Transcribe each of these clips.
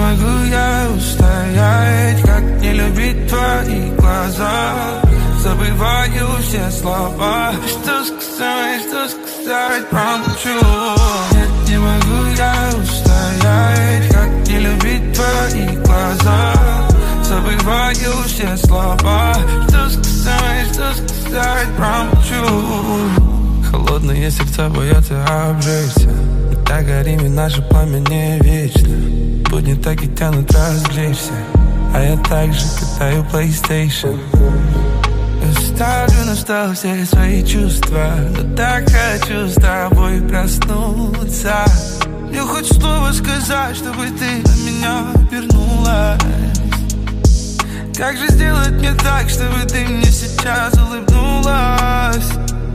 могу я устоять, как не любить твои глаза. Забываю все слова, что сказать, промолчу. Нет, не могу я устоять, как не любить твои глаза. Забываю все слова, что сказать, промолчу. Холодные сердца боятся обжечься. Мы так горим, и наше пламя не вечно. Будни так и тянут развлечься, а я также катаю PlayStation. Ставлю на стол все свои чувства, но так хочу с тобой проснуться. Мне хоть слово сказать, чтобы ты на меня вернулась. Как же сделать мне так, чтобы ты мне сейчас улыбнулась?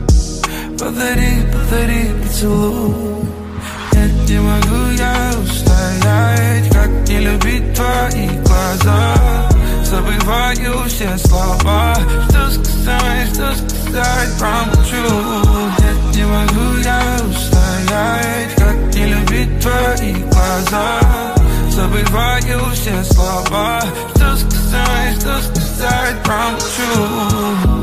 Подари поцелуй. Нет, не могу я устоять, как не любить твои глаза. Забываю все слова, что сказать, промолчу. Нет, не могу я устоять, как не любить твои глаза. Забываю все слова, что сказать, промолчу.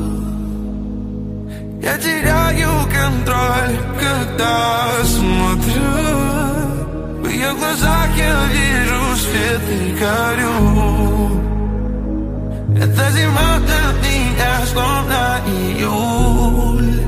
Я теряю контроль, когда смотрю. В ее глазах я вижу свет и горю. Эта зима для меня словно июль.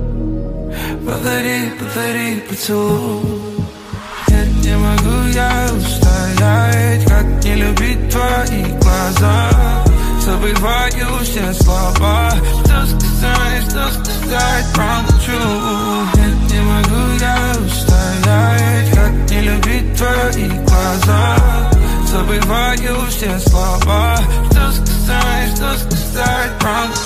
Подари поцелуй. Нет, не могу я устоять, как не любить твои глаза. Забываю все слова, что сказать, промолчу. Нет, не могу я устоять, как не любить твои глаза. Забываю все слова, что сказать, промолчу.